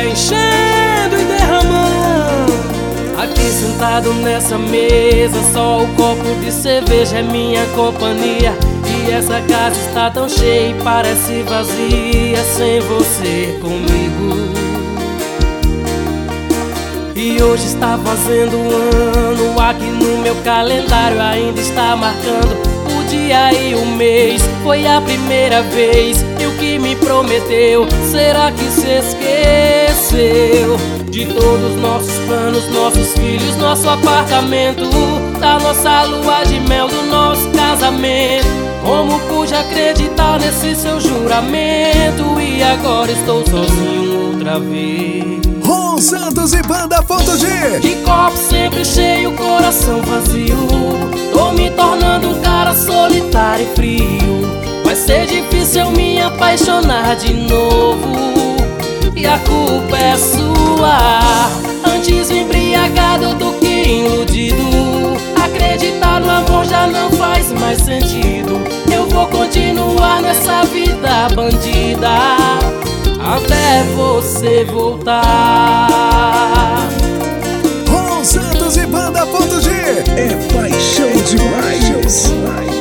enchendo e derramando. Aqui sentado nessa mesa, só o copo de cerveja é minha companhia. E essa casa está tão cheia e parece vazia sem você comigo. E hoje está fazendo um ano, aqui no meu calendário ainda está marcando o dia e o mês. Foi a primeira vez, e o que me prometeu, será que se esqueceu? De todos os nossos planos, nossos filhos, nosso apartamento, da nossa lua de mel, do nosso casamento. Como pude acreditar nesse seu juramento? E agora estou sozinho outra vez. Ron Santos e Banda.G. De copo sempre cheio, coração vazio. Tô me tornando um cara solitário e frio. Vai ser difícil eu me apaixonar de novo. E a culpa é sua. Antes embriagado do que iludido. Acreditar no amor já não faz mais sentido. Eu vou continuar nessa vida bandida até você voltar. Ron Santos e Banda.G. É paixão demais.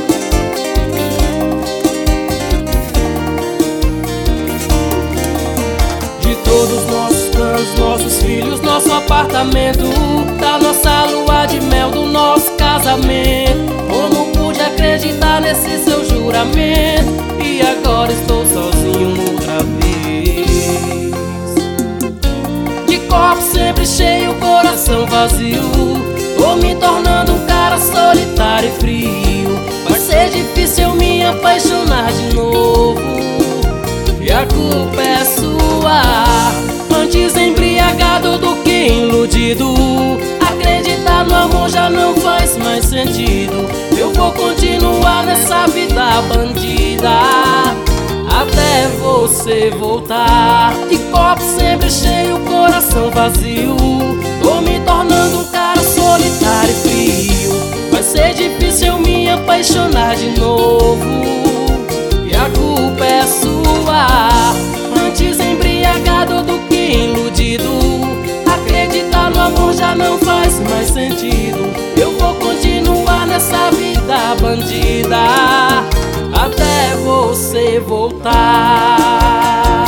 De todos os nossos planos, nossos filhos, nosso apartamento, da nossa lua de mel, do nosso casamento. Como pude acreditar nesse seu juramento? E agora estou sozinho outra vez. De copo sempre cheio, coração vazio. Tô me tornando um cara solitário e frio. Vai ser difícil eu me apaixonar de novo. E a culpa é sua. Antes embriagado do que iludido. Acreditar no amor já não faz mais sentido. Eu vou continuar nessa vida bandida até você voltar. De copo sempre cheio, coração vazio. Tô me tornando um cara solitário e frio. Vai ser difícil eu me apaixonar de novo. E a culpa é sua. Antes embriagado do que iludido. Acreditar no amor já não faz mais sentido. Eu vou continuar nessa vida bandida até você voltar.